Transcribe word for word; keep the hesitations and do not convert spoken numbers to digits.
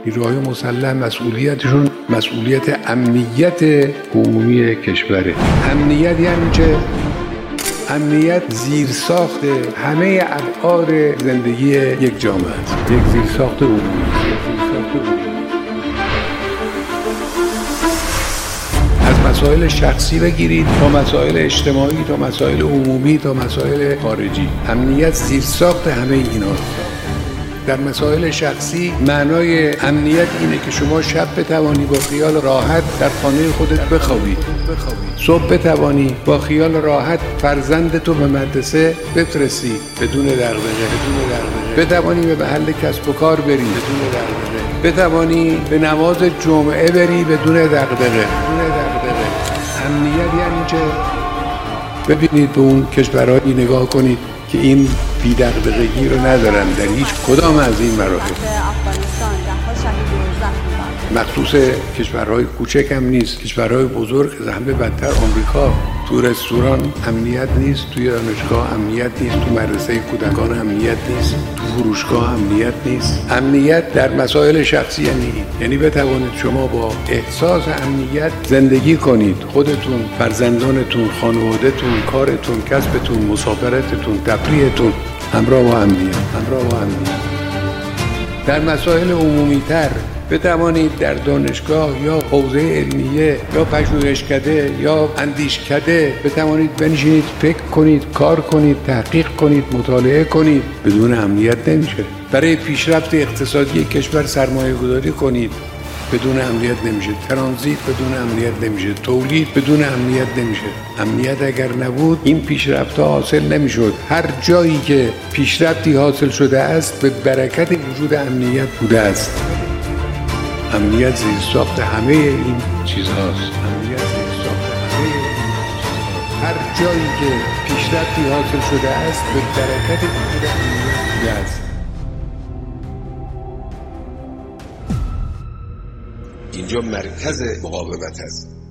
نیروهای مسلح مسئولیتشون مسئولیت امنیت عمومی کشوره. امنیت یعنی چه؟ امنیت زیرساخت همه ابعاد زندگی یک جامعه است. یک زیرساخت عمومی. از مسائل شخصی بگیرید تا مسائل اجتماعی، تا مسائل عمومی، تا مسائل خارجی. امنیت زیرساخت همه ایناست. در مسائل شخصی معنای امنیت اینه که شما شب بتوانی با خیال راحت در خانه خودت بخوابید. صبح بتوانی با خیال راحت فرزندتو به مدرسه بفرستی بدون دغدغه، بدون دغدغه. بتوانی به محل کسب و کار بری بدون دغدغه. بتوانی به نماز جمعه بری بدون دغدغه، بدون دغدغه. امنیت یعنی چه؟ ببینید به اون کشورهایی نگاه کنید که این بی‌دغدغگی رو ندارن در هیچ کدام از این مراحل. مخصوص کشورهای کوچک هم نیست، کشورهای بزرگ از همه بدتر آمریکا. تو رستوران امنیت نیست، توی دانشگاه امنیت نیست، تو مدرسه کودکان امنیت نیست، تو فروشگاه امنیت نیست. امنیت در مسائل شخصی یعنی یعنی بتوانید شما با احساس امنیت زندگی کنید، خودتون، فرزندانتون، خانوادهتون، کارتون، کسبتون، مسافرتتون، تفریحتون همراه با امنیت، همراه با امنیت. در مسائل عمومی‌تر بتوانید در دانشگاه یا حوزه علمیه یا پژوهشکده یا اندیشکده بتوانید بنشینید، فکر کنید، کار کنید، تحقیق کنید، مطالعه کنید. بدون امنیت نمیشه. برای پیشرفت اقتصادی کشور سرمایه گذاری کنید، بدون امنیت نمیشه. ترانزیت بدون امنیت نمیشه. تولید بدون امنیت نمیشه. امنیت اگر نبود این پیشرفت ها حاصل نمیشد. هر جایی که پیشرفتی حاصل شده است به برکت وجود امنیت بوده است. امنیت زیرساخت همه این چیزهاست. امنیت زیرساخت همه این چیزهاست. هر جایی که پیشرفتی حاصل شده است به برکت وجود امنیت بوده است. اینجا مرکز مقاومت است.